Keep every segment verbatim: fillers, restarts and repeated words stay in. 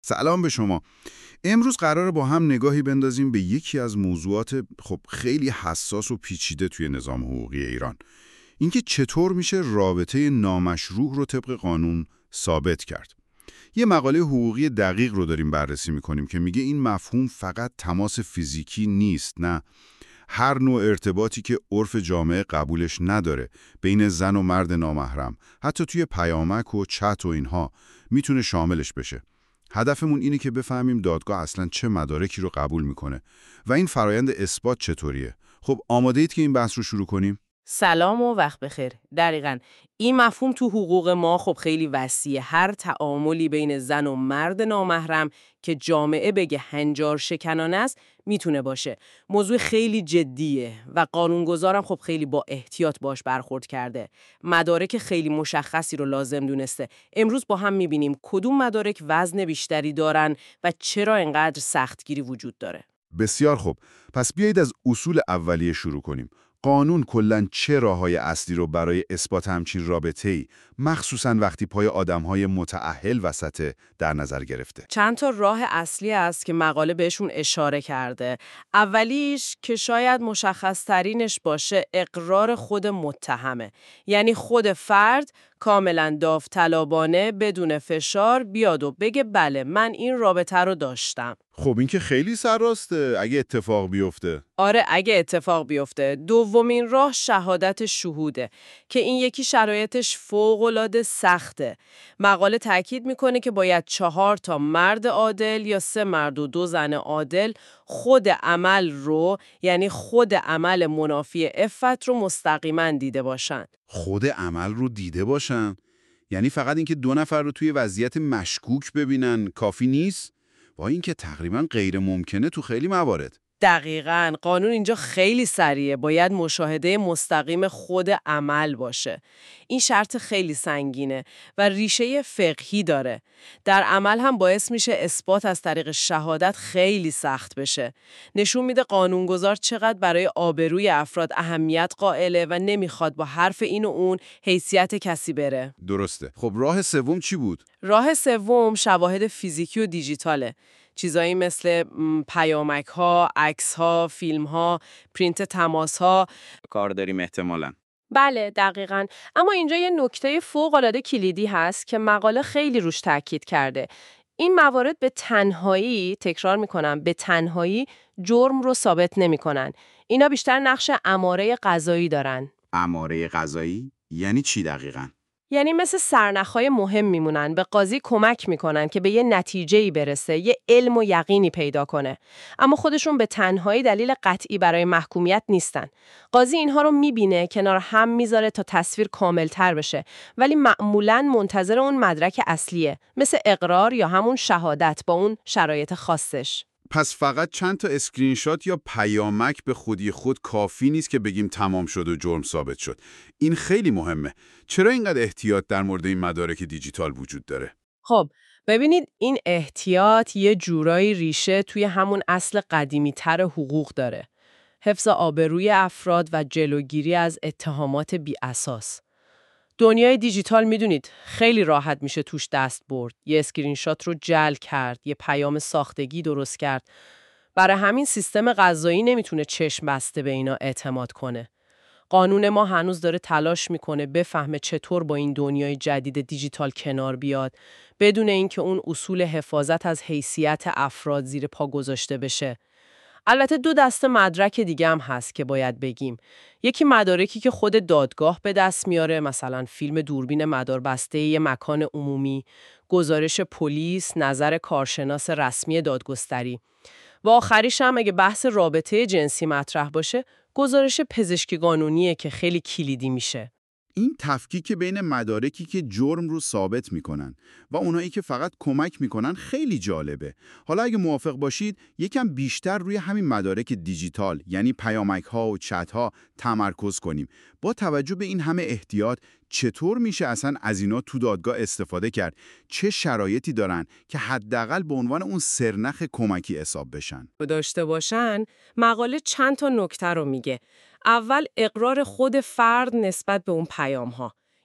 سلام به شما. امروز قراره با هم نگاهی بندازیم به یکی از موضوعات خب خیلی حساس و پیچیده توی نظام حقوقی ایران. اینکه چطور میشه رابطه نامشروع رو طبق قانون ثابت کرد. یه مقاله حقوقی دقیق رو داریم بررسی میکنیم که میگه این مفهوم فقط تماس فیزیکی نیست، نه، هر نوع ارتباطی که عرف جامعه قبولش نداره بین زن و مرد نامحرم، حتی توی پیامک و چت و اینها، میتونه شاملش بشه. هدفمون اینه که بفهمیم دادگاه اصلاً چه مدارکی رو قبول میکنه و این فرایند اثبات چطوریه. خب آماده اید که این بحث رو شروع کنیم؟ سلام و وقت بخیر. دقیقاً این مفهوم تو حقوق ما خب خیلی وسیعه. هر تعاملی بین زن و مرد نامحرم که جامعه بگه هنجار شکنانه است میتونه باشه. موضوع خیلی جدیه و قانونگذارم خب خیلی با احتیاط باش برخورد کرده. مدارک خیلی مشخصی رو لازم دونسته. امروز با هم میبینیم کدوم مدارک وزن بیشتری دارن و چرا اینقدر سختگیری وجود داره. بسیار خوب. پس بیایید از اصول اولیه شروع کنیم. قانون کلاً چه راههای اصلی رو برای اثبات همچین رابطه‌ای، مخصوصاً وقتی پای آدم‌های متأهل وسطه، در نظر گرفته؟ چند تا راه اصلی است که مقاله بهشون اشاره کرده. اولیش که شاید مشخص ترینش باشه اقرار خود متهمه. یعنی خود فرد کاملا داوطلبانه بدون فشار بیاد و بگه بله من این رابطه رو داشتم. خب این که خیلی سرراسته اگه اتفاق بیفته. آره اگه اتفاق بیفته. دومین راه شهادت شهوده که این یکی شرایطش فوق‌العاده سخته. مقاله تاکید میکنه که باید چهار تا مرد عادل یا سه مرد و دو زن عادل خود عمل رو، یعنی خود عمل منافی عفت رو مستقیما دیده باشن. خود عمل رو دیده باشن؟ یعنی فقط اینکه دو نفر رو توی وضعیت مشکوک ببینن کافی نیست؟ با اینکه تقریباً غیر ممکنه تو خیلی موارد. دقیقاً قانون اینجا خیلی سریعه. باید مشاهده مستقیم خود عمل باشه. این شرط خیلی سنگینه و ریشه فقهی داره. در عمل هم باعث میشه اثبات از طریق شهادت خیلی سخت بشه. نشون میده قانونگذار چقدر برای آبروی افراد اهمیت قائله و نمیخواد با حرف این و اون حیثیت کسی بره. درسته. خب راه سوم چی بود؟ راه سوم شواهد فیزیکی و دیجیتاله. چیزایی مثل پیامک ها، عکس ها، فیلم ها، پرینت تماس ها. کار داریم احتمالاً. بله دقیقاً. اما اینجا یه نکته فوق‌العاده کلیدی هست که مقاله خیلی روش تاکید کرده. این موارد به تنهایی، تکرار میکنم، به تنهایی جرم رو ثابت نمیکنن. اینا بیشتر نقش اماره قضایی دارن. اماره قضایی؟ یعنی چی دقیقاً؟ یعنی مثل سرنخ‌های مهم میمونن، به قاضی کمک میکنن که به یه نتیجه‌ای برسه، یه علم و یقینی پیدا کنه. اما خودشون به تنهایی دلیل قطعی برای محکومیت نیستن. قاضی اینها رو میبینه، کنار هم میذاره تا تصویر کاملتر بشه، ولی معمولاً منتظر اون مدرک اصلیه، مثل اقرار یا همون شهادت با اون شرایط خاصش. پس فقط چند تا اسکرین شات یا پیامک به خودی خود کافی نیست که بگیم تمام شد و جرم ثابت شد. این خیلی مهمه. چرا اینقدر احتیاط در مورد این مدارک دیجیتال وجود داره؟ خب ببینید این احتیاط یه جورایی ریشه توی همون اصل قدیمی تر حقوق داره. حفظ آبروی افراد و جلوگیری از اتهامات بی اساس. دنیای دیجیتال میدونید خیلی راحت میشه توش دست برد. یه اسکرین شات رو جعل کرد، یه پیام ساختگی درست کرد. برای همین سیستم قضایی نمیتونه چشم بسته به اینا اعتماد کنه. قانون ما هنوز داره تلاش میکنه بفهمه چطور با این دنیای جدید دیجیتال کنار بیاد بدون اینکه اون اصول حفاظت از حیثیت افراد زیر پا گذاشته بشه. البته دو دسته مدرک دیگه هم هست که باید بگیم. یکی مدارکی که خود دادگاه به دست میاره، مثلا فیلم دوربین مداربسته یه مکان عمومی، گزارش پلیس، نظر کارشناس رسمی دادگستری. و آخریش هم اگه بحث رابطه جنسی مطرح باشه، گزارش پزشکی قانونیه که خیلی کلیدی میشه. این تفکیک بین مدارکی که جرم رو ثابت میکنن و اونایی که فقط کمک میکنن خیلی جالبه. حالا اگه موافق باشید یکم بیشتر روی همین مدارک دیجیتال، یعنی پیامک ها و چت ها، تمرکز کنیم. با توجه به این همه احتیاط چطور میشه اصلا از اینا تو دادگاه استفاده کرد؟ چه شرایطی دارن که حداقل به عنوان اون سرنخ کمکی حساب بشن؟ داشته باشن، مقاله چند تا نکته رو میگه. اول اقرار خود فرد نسبت به اون پیام ها.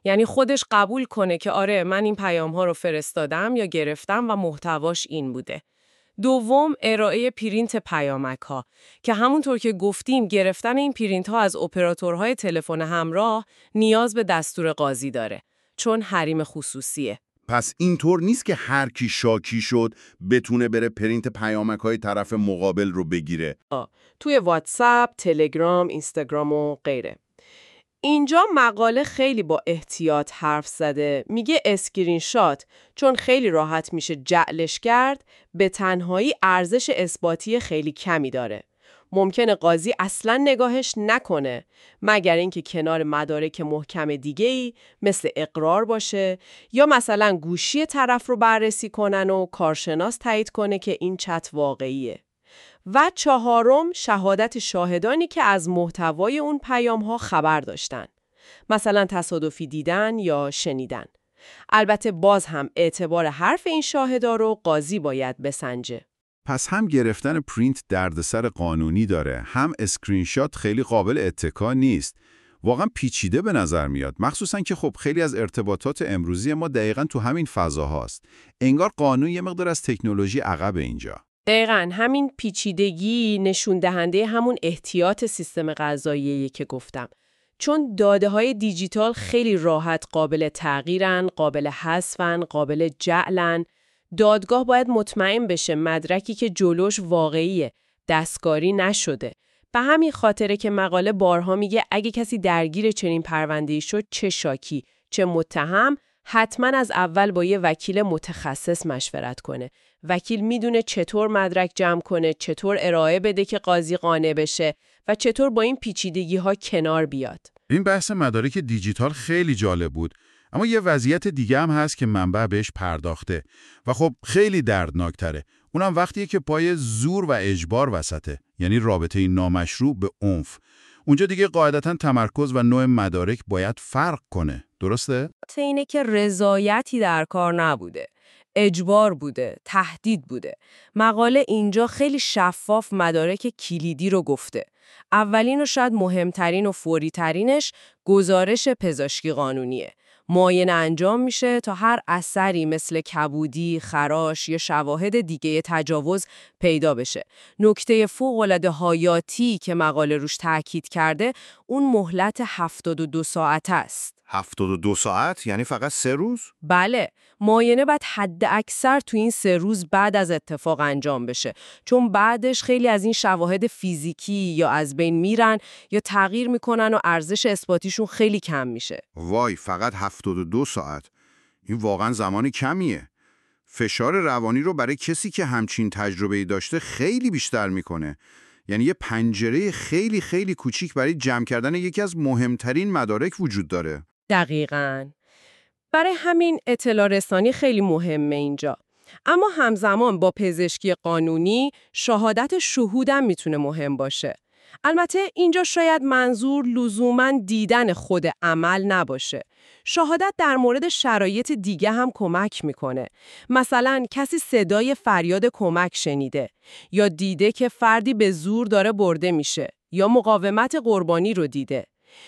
یعنی خودش قبول کنه که آره من این پیام ها رو فرستادم یا گرفتم و محتواش این بوده. دوم، ارائه پرینت پیامک ها که همونطور که گفتیم گرفتن این پرینت ها از اپراتورهای تلفن همراه نیاز به دستور قاضی داره، چون حریم خصوصیه. پس اینطور نیست که هر کی شاکی شد بتونه بره پرینت پیامک‌های طرف مقابل رو بگیره. آه. توی واتساپ، تلگرام، اینستاگرام و غیره. اینجا مقاله خیلی با احتیاط حرف زده. میگه اسکرین شات چون خیلی راحت میشه جعلش کرد، به تنهایی ارزش اثباتی خیلی کمی داره. ممکنه قاضی اصلاً نگاهش نکنه مگر اینکه کنار مدارک محکم دیگه‌ای مثل اقرار باشه یا مثلا گوشی طرف رو بررسی کنن و کارشناس تایید کنه که این چت واقعیه. و چهارم، شهادت شاهدانی که از محتوای اون پیام‌ها خبر داشتن. مثلا تصادفی دیدن یا شنیدن. البته باز هم اعتبار حرف این شاهدا رو قاضی باید بسنجه. پس هم گرفتن پرینت دردسر قانونی داره، هم اسکرین شات خیلی قابل اتکا نیست. واقعا پیچیده به نظر میاد، مخصوصا که خب خیلی از ارتباطات امروزی ما دقیقاً تو همین فضا هاست. انگار قانون یه مقدار از تکنولوژی عقب اینجا. دقیقاً همین پیچیدگی نشون دهنده همون احتیاط سیستم قضاییه که گفتم. چون داده های دیجیتال خیلی راحت قابل تغییرن، قابل حذفن، قابل جعلن. دادگاه باید مطمئن بشه مدرکی که جلوش واقعیه، دستکاری نشده. به همین خاطره که مقاله بارها میگه اگه کسی درگیر چنین پرونده‌ای شد، چه شاکی، چه متهم، حتما از اول با یه وکیل متخصص مشورت کنه. وکیل میدونه چطور مدرک جمع کنه، چطور ارائه بده که قاضی قانع بشه و چطور با این پیچیدگی ها کنار بیاد. این بحث مدارک دیجیتال خیلی جالب بود، اما یه وضعیت دیگه هم هست که منبع بهش پرداخته و خب خیلی دردناکتره. اونم وقتیه که پای زور و اجبار وسطه، یعنی رابطه نامشروع به عنف. اونجا دیگه قاعدتاً تمرکز و نوع مدارک باید فرق کنه. درسته؟ اینه که رضایتی در کار نبوده. اجبار بوده، تهدید بوده. مقاله اینجا خیلی شفاف مدارک کلیدی رو گفته. اولین و شاید مهمترین و فوری ترینش گزارش پزشکی قانونیه. معاینه انجام میشه تا هر اثری مثل کبودی، خراش یا شواهد دیگه تجاوز پیدا بشه. نکته فوق‌العاده حیاتی که مقاله روش تاکید کرده، اون مهلت هفتاد و دو ساعت است. هفتاد و دو ساعت یعنی فقط سه روز؟ بله، معاینه باید حد اکثر تو این سه روز بعد از اتفاق انجام بشه، چون بعدش خیلی از این شواهد فیزیکی یا از بین میرن یا تغییر میکنن و ارزش اثباتیشون خیلی کم میشه. وای، فقط هفتاد و دو ساعت. این واقعا زمان کمیه. فشار روانی رو برای کسی که همچین تجربه‌ای داشته خیلی بیشتر میکنه. یعنی یه پنجره خیلی خیلی کوچیک برای جمع کردن یکی از مهمترین مدارک وجود داره. دقیقاً. برای همین اطلاع رسانی خیلی مهمه اینجا. اما همزمان با پزشکی قانونی شهادت شهودم میتونه مهم باشه. البته اینجا شاید منظور لزوماً دیدن خود عمل نباشه. شهادت در مورد شرایط دیگه هم کمک میکنه. مثلا کسی صدای فریاد کمک شنیده یا دیده که فردی به زور داره برده میشه یا مقاومت قربانی رو دیده.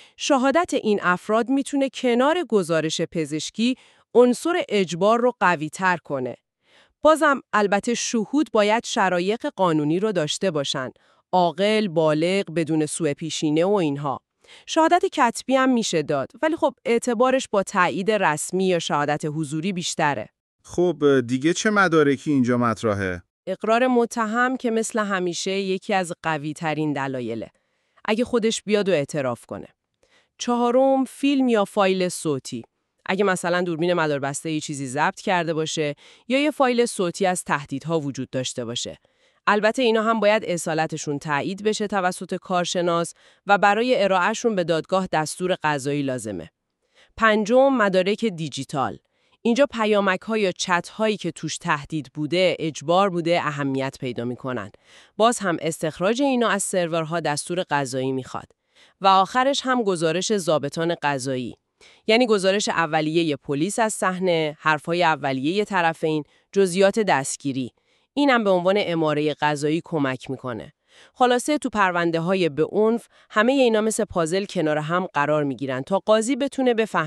شهادت این افراد میتونه کنار گزارش پزشکی عنصر اجبار رو قوی تر کنه. بازم البته شهود باید شرایط قانونی رو داشته باشن. عاقل، بالغ، بدون سوء پیشینه و اینها. شهادت کتبی هم میشه داد، ولی خب اعتبارش با تایید رسمی یا شهادت حضوری بیشتره. خب دیگه چه مدارکی اینجا مطرحه؟ اقرار متهم که مثل همیشه یکی از قوی ترین دلایله. اگه خودش بیاد و اعتراف کنه. چهارم، فیلم یا فایل صوتی. اگه مثلا دوربین مداربسته یه چیزی ضبط کرده باشه یا یه فایل صوتی از تهدیدها وجود داشته باشه. البته اینا هم باید اصالتشون تایید بشه توسط کارشناس و برای ارائهشون به دادگاه دستور قضایی لازمه. پنجم، مدارک دیجیتال. اینجا پیامک‌ها یا چت‌هایی که توش تهدید بوده، اجبار بوده، اهمیت پیدا می‌کنن. باز هم استخراج اینا از سرورها دستور قضایی می‌خواد. و آخرش هم گزارش ضابطان قضایی. یعنی گزارش اولیه پلیس از صحنه، حرف‌های اولیه طرفین، جزئیات دستگیری. اینم به عنوان اماره قضایی کمک میکنه. خلاصه تو پرونده‌های به عنف همه اینا مثل پازل کنار هم قرار میگیرن تا قاضی بتونه بفهمه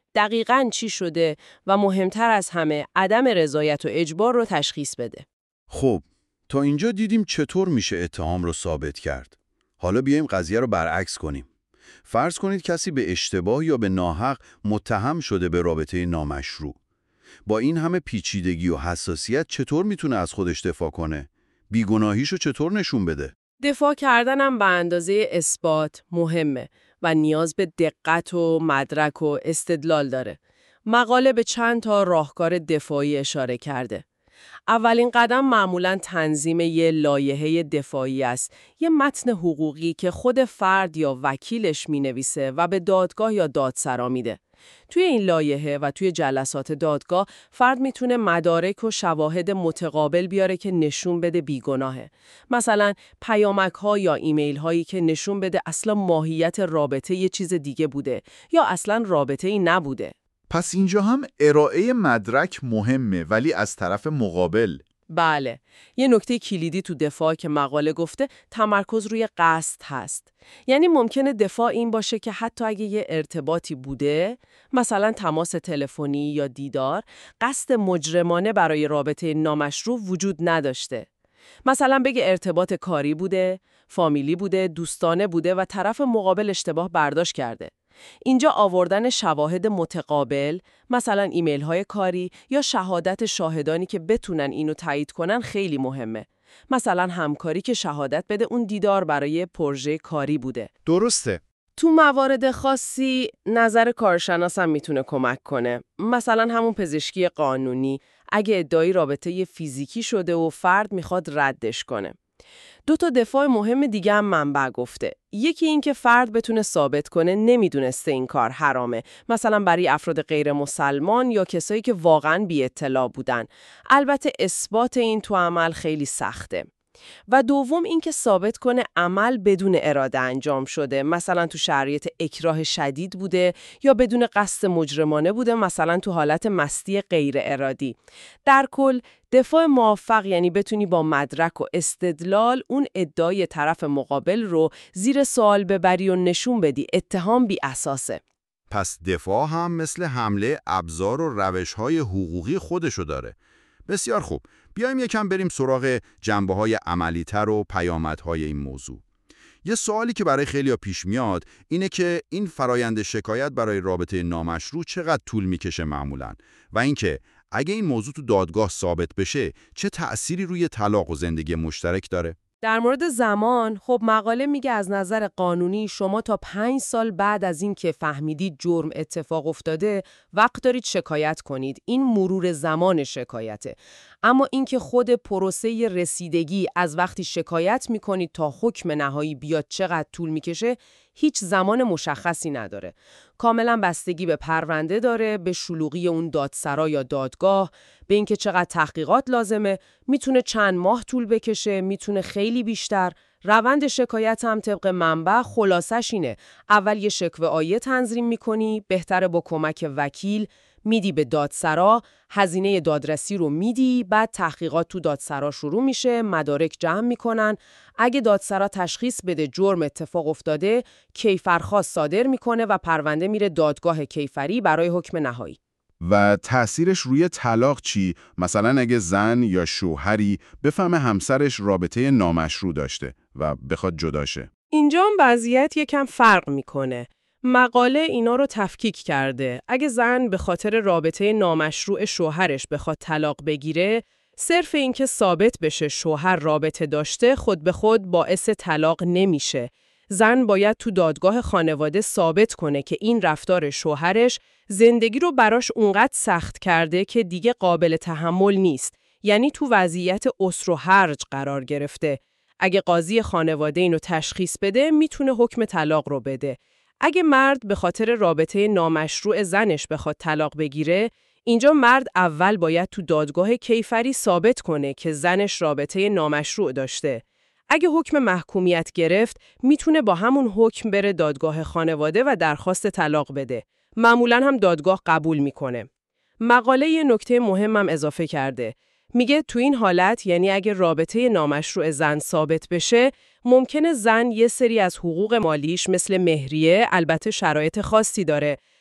دقیقاً چی شده و مهمتر از همه عدم رضایت و اجبار رو تشخیص بده. خب تا اینجا دیدیم چطور میشه اتهام رو ثابت کرد. حالا بیایم قضیه رو برعکس کنیم. فرض کنید کسی به اشتباه یا به ناحق متهم شده به رابطه نامشروع. با این همه پیچیدگی و حساسیت چطور میتونه از خودش دفاع کنه؟ بیگناهیشو چطور نشون بده؟ دفاع کردنم به اندازه اثبات مهمه و نیاز به دقت و مدرک و استدلال داره. مقاله به چند تا راهکار دفاعی اشاره کرده. اولین قدم معمولاً تنظیم یه لایحه دفاعی است، یه متن حقوقی که خود فرد یا وکیلش می‌نویسه و به دادگاه یا دادسرا میده. توی این لایحه و توی جلسات دادگاه فرد میتونه مدارک و شواهد متقابل بیاره که نشون بده بیگناهه. مثلا پیامک‌ها یا ایمیل‌هایی که نشون بده اصلا ماهیت رابطه یه چیز دیگه بوده یا اصلا رابطه‌ای نبوده. پس اینجا هم ارائه مدرک مهمه، ولی از طرف مقابل. بله، یه نکته کلیدی تو دفاع که مقاله گفته تمرکز روی قصد هست. یعنی ممکنه دفاع این باشه که حتی اگه یه ارتباطی بوده، مثلا تماس تلفنی یا دیدار، قصد مجرمانه برای رابطه نامشروع وجود نداشته. مثلا بگه ارتباط کاری بوده، فامیلی بوده، دوستانه بوده و طرف مقابل اشتباه برداشت کرده. اینجا آوردن شواهد متقابل، مثلا ایمیل های کاری یا شهادت شاهدانی که بتونن اینو تایید کنن خیلی مهمه. مثلا همکاری که شهادت بده اون دیدار برای پروژه کاری بوده. درسته. تو موارد خاصی نظر کارشناس هم میتونه کمک کنه. مثلا همون پزشکی قانونی اگه ادعای رابطه فیزیکی شده و فرد میخواد ردش کنه. دو تا دفاع مهم دیگه هم منبع گفته. یکی این که فرد بتونه ثابت کنه نمیدونسته این کار حرامه، مثلا برای افراد غیر مسلمان یا کسایی که واقعاً بی اطلاع بودن. البته اثبات این تو عمل خیلی سخته. و دوم این که ثابت کنه عمل بدون اراده انجام شده، مثلا تو شرایط اکراه شدید بوده یا بدون قصد مجرمانه بوده، مثلا تو حالت مستی غیر ارادی. در کل دفاع موفق یعنی بتونی با مدرک و استدلال اون ادعای طرف مقابل رو زیر سوال ببری و نشون بدی اتهام بی اساسه. پس دفاع هم مثل حمله ابزار و روش‌های حقوقی خودشو داره. بسیار خوب. بیایم یکم بریم سراغ جنبه‌های عملی‌تر و پیامدهای این موضوع. یه سوالی که برای خیلی‌ها پیش میاد اینه که این فرایند شکایت برای رابطه نامشروع چقدر طول میکشه معمولاً و اینکه اگه این موضوع تو دادگاه ثابت بشه چه تأثیری روی طلاق و زندگی مشترک داره؟ در مورد زمان، خب مقاله میگه از نظر قانونی شما تا پنج سال بعد از این که فهمیدید جرم اتفاق افتاده وقت دارید شکایت کنید. این مرور زمان شکایته. اما اینکه خود پروسه رسیدگی از وقتی شکایت میکنید تا حکم نهایی بیاد چقدر طول میکشه هیچ زمان مشخصی نداره. کاملا بستگی به پرونده داره، به شلوغی اون دادسرا یا دادگاه، به اینکه چقدر تحقیقات لازمه، میتونه چند ماه طول بکشه، میتونه خیلی بیشتر. روند شکایت هم طبق منبع خلاصش اینه: اول یه شکوه آیه تنظیم میکنی، بهتره با کمک وکیل، میدی به دادسرا، هزینه دادرسی رو میدی، بعد تحقیقات تو دادسرا شروع میشه، مدارک جمع میکنن. اگه دادسرا تشخیص بده جرم اتفاق افتاده، کیفرخواست صادر میکنه و پرونده میره دادگاه کیفری برای حکم نهایی. و تأثیرش روی طلاق چی؟ مثلا اگه زن یا شوهری بفهمه همسرش رابطه نامشروع داشته و بخواد جداشه. اینجا هم وضعیت یکم فرق میکنه. مقاله اینا رو تفکیک کرده. اگه زن به خاطر رابطه نامشروع شوهرش بخواد طلاق بگیره، صرف اینکه ثابت بشه شوهر رابطه داشته خود به خود باعث طلاق نمیشه. زن باید تو دادگاه خانواده ثابت کنه که این رفتار شوهرش زندگی رو براش اونقدر سخت کرده که دیگه قابل تحمل نیست. یعنی تو وضعیت اسر و هرج قرار گرفته. اگه قاضی خانواده اینو تشخیص بده، میتونه حکم طلاق رو بده. اگه مرد به خاطر رابطه نامشروع زنش بخواد طلاق بگیره، اینجا مرد اول باید تو دادگاه کیفری ثابت کنه که زنش رابطه نامشروع داشته. اگه حکم محکومیت گرفت، میتونه با همون حکم بره دادگاه خانواده و درخواست طلاق بده. معمولاً هم دادگاه قبول میکنه. مقاله یه نکته مهمم اضافه کرده. میگه تو این حالت، یعنی اگه رابطه نامشروع زن ثابت بشه، ممکنه زن یه سری از حقوق مالیش مثل مهریه، البته شرایط خاصی داره،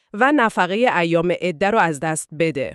و نفقه ایام عده رو از دست بده.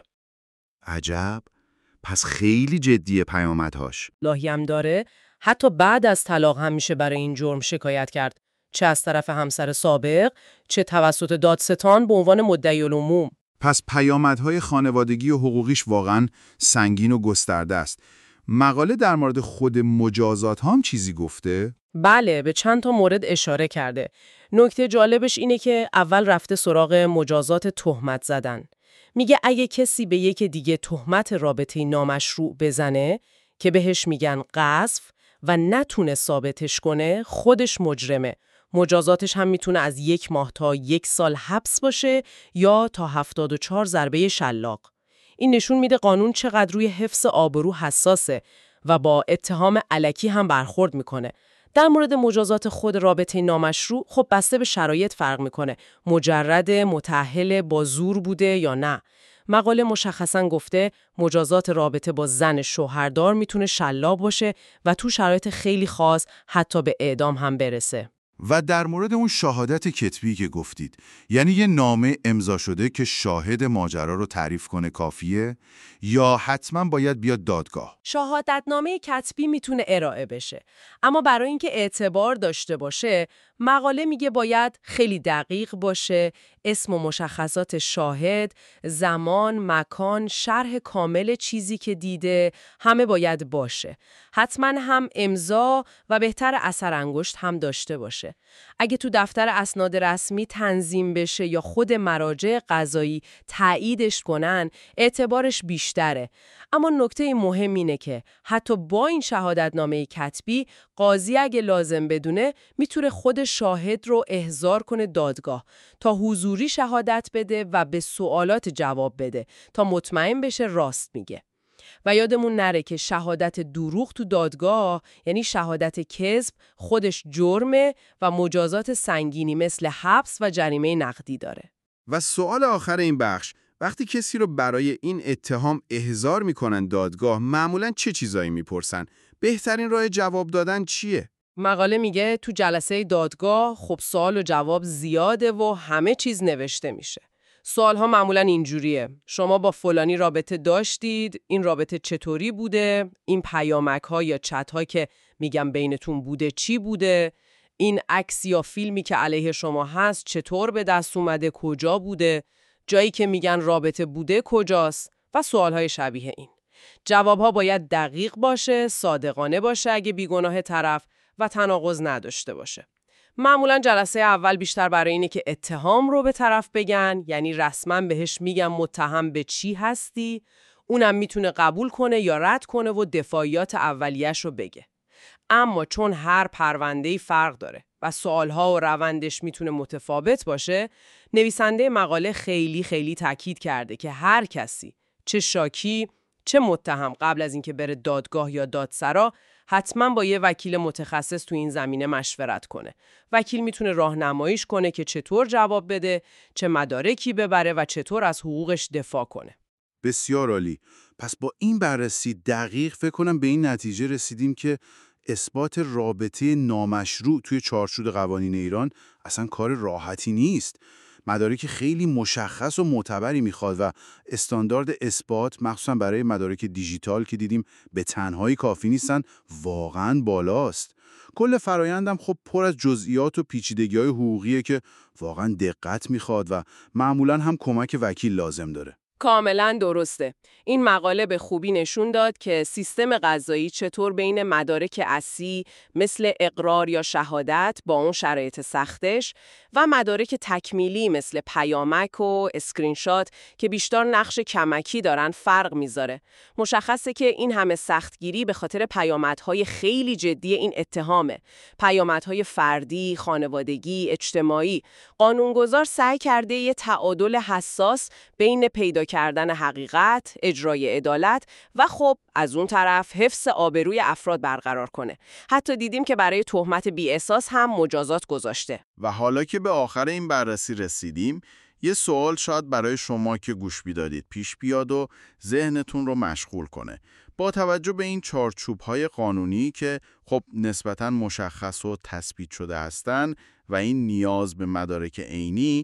عجب، پس خیلی جدیه پیامدهاش. لاهی هم داره حتی بعد از طلاق هم میشه برای این جرم شکایت کرد، چه از طرف همسر سابق، چه توسط دادستان به عنوان مدعی العموم. پس پیامدهای خانوادگی و حقوقیش واقعاً سنگین و گسترده است. مقاله در مورد خود مجازات هم چیزی گفته؟ بله، به چند تا مورد اشاره کرده. نکته جالبش اینه که اول رفته سراغ مجازات تهمت زدن. میگه اگه کسی به یک دیگه تهمت رابطه نامشروع بزنه که بهش میگن قذف و نتونه ثابتش کنه، خودش مجرمه. مجازاتش هم میتونه از یک ماه تا یک سال حبس باشه یا تا هفتاد و چهار ضربه شلاق. این نشون میده قانون چقدر روی حفظ آبرو حساسه و با اتهام الکی هم برخورد میکنه. در مورد مجازات خود رابطه نامشروع خب بسته به شرایط فرق میکنه. مجرد متأهل با زور بوده یا نه. مقاله مشخصاً گفته مجازات رابطه با زن شوهردار میتونه شلاق باشه و تو شرایط خیلی خاص حتی به اعدام هم برسه. و در مورد اون شهادت کتبی که گفتید، یعنی یه نامه امضا شده که شاهد ماجرا رو تعریف کنه کافیه یا حتما باید بیاد دادگاه؟ شهادتنامه کتبی میتونه ارائه بشه، اما برای اینکه اعتبار داشته باشه مقاله میگه باید خیلی دقیق باشه، اسم و مشخصات شاهد، زمان، مکان، شرح کامل چیزی که دیده، همه باید باشه. حتما هم امضا و بهتر اثر انگشت هم داشته باشه. اگه تو دفتر اسناد رسمی تنظیم بشه یا خود مراجع قضایی تاییدش کنن، اعتبارش بیشتره. اما نکته مهم اینه که حتی با این شهادتنامه کتبی، قاضی اگه لازم بدونه میتونه خود شاهد رو احضار کنه دادگاه تا حضوری شهادت بده و به سوالات جواب بده تا مطمئن بشه راست میگه. و یادمون نره که شهادت دروغ تو دادگاه، یعنی شهادت کذب، خودش جرمه و مجازات سنگینی مثل حبس و جریمه نقدی داره. و سوال آخر این بخش، وقتی کسی رو برای این اتهام احضار میکنن دادگاه، معمولاً چه چیزایی میپرسن؟ بهترین راه جواب دادن چیه؟ مقاله میگه تو جلسه دادگاه خب سوال و جواب زیاده و همه چیز نوشته میشه. سوالها معمولاً اینجوریه: شما با فلانی رابطه داشتید؟ این رابطه چطوری بوده؟ این پیامک ها یا چت ها که میگم بینتون بوده چی بوده؟ این عکس یا فیلمی که علیه شما هست چطور به دست اومده؟ کجا بوده؟ جایی که میگن رابطه بوده کجاست؟ و سوالهای شبیه این. جوابها باید دقیق باشه، صادقانه باشه اگه بیگناه طرف و تناقض نداشته باشه. معمولا جلسه اول بیشتر برای اینه که اتهام رو به طرف بگن، یعنی رسما بهش میگن متهم به چی هستی، اونم میتونه قبول کنه یا رد کنه و دفاعیات اولیش رو بگه. اما چون هر پرونده‌ای فرق داره و سوالها و روندش میتونه متفاوت باشه، نویسنده مقاله خیلی خیلی تاکید کرده که هر کسی، چه شاکی چه متهم، قبل از اینکه بره دادگاه یا دادسرا حتما با یه وکیل متخصص تو این زمینه مشورت کنه. وکیل میتونه راهنماییش کنه که چطور جواب بده، چه مدارکی ببره و چطور از حقوقش دفاع کنه. بسیار عالی. پس با این بررسی دقیق فکر کنم به این نتیجه رسیدیم که اثبات رابطه نامشروع توی چارچوب قوانین ایران اصلا کار راحتی نیست. مدارک خیلی مشخص و معتبری میخواد و استاندارد اثبات مخصوصا برای مدارک دیجیتال که دیدیم به تنهایی کافی نیستن واقعاً بالاست. کل فرایندم خب پر از جزئیات و پیچیدگی‌های حقوقیه که واقعاً دقت میخواد و معمولاً هم کمک وکیل لازم داره. کاملا درسته. این مقاله به خوبی نشون داد که سیستم قضایی چطور بین مدارک اصلی مثل اقرار یا شهادت با اون شرایط سختش و مدارک تکمیلی مثل پیامک و اسکرین شات که بیشتر نقش کمکی دارن فرق میذاره. مشخصه که این همه سختگیری به خاطر پیامدهای خیلی جدی این اتهامه. پیامدهای فردی، خانوادگی، اجتماعی. قانونگذار سعی کرده یه تعادل حساس بین پیدا کردن حقیقت، اجرای عدالت و خب از اون طرف حفظ آبروی افراد برقرار کنه. حتی دیدیم که برای تهمت بی اساس هم مجازات گذاشته. و حالا که به آخر این بررسی رسیدیم، یه سوال شاید برای شما که گوش میدادید پیش بیاد و ذهنتون رو مشغول کنه. با توجه به این چارچوب‌های قانونی که خب نسبتاً مشخص و تثبیت شده هستن و این نیاز به مدارک عینی،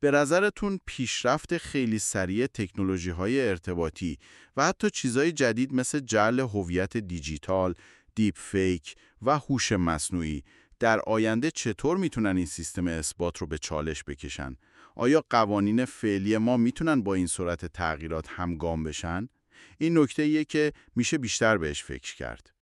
به نظرتون پیشرفت خیلی سریع تکنولوژی‌های ارتباطی و حتی چیزای جدید مثل جعل هویت دیجیتال، دیپ فیک و هوش مصنوعی در آینده چطور میتونن این سیستم اثبات رو به چالش بکشن؟ آیا قوانین فعلی ما میتونن با این سرعت تغییرات همگام بشن؟ این نکته ایه که میشه بیشتر بهش فکر کرد.